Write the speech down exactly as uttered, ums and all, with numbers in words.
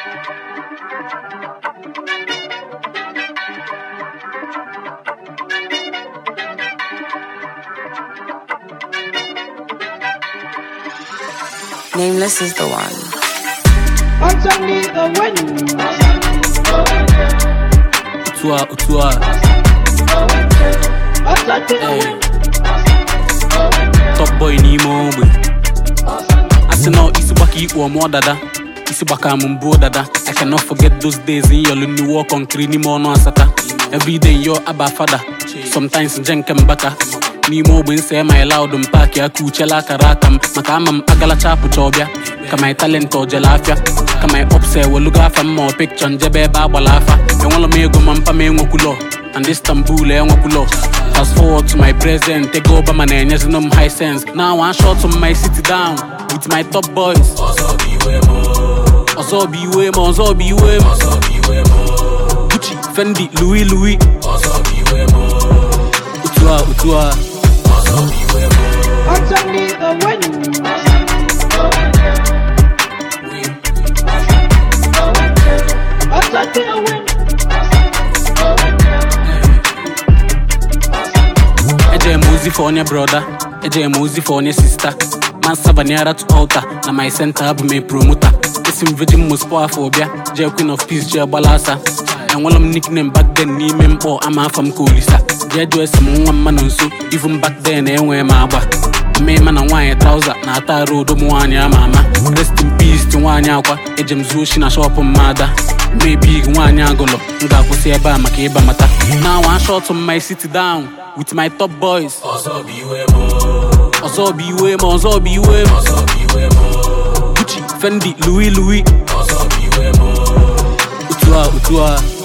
Nameless is the one. Underneath the wind. Utua, utua. Underneath the wind. Top boy ni mombe. Asino isibaki iwo mo dada. Isibaka mumbo dada. I cannot forget those days in your lonely walk on Krini mono asata. Every day you're aba father. Sometimes jenkem baka. Ni mo bin say my loud mpaki ya kuchela karakam makamam agala chapu chobia kama talent o jelafia kama upse woluga fam mo picture njebe ba balafa e wala me go mampa me ngokulo and Istanbul e ngokulo. Fast forward to my present take over my nanyas no high sense now one shot on my city down with my top boys also be we mo also be we mo also be we mo also be we mo Gucci Fendi Louis Louis also be we mo utua utua Underneath the wind. Underneath the wind. Eje muzi for your brother, eje muzi for your sister. Man savaniara to altar, na my center have me promoter. Isim virgin most phobia, je queen of peace, je balasa. And while I'm nickname back then, ni mempo, I'm a from Kolisa. Je do some one man on so, even back then, eh, where my ba. Me man and wine trouser, na ta road o mwanya mama. Rest in peace to wanya kwa, ejem zushi na shop on mother. Maybe wanya golo, nga kuseba makeba mata. Now one shot on my city down with my top boys. Also be we mo, also be we mo, also be we mo, also be we mo. Gucci, Fendi, Louis Louis. Also be we mo. Utua, utua.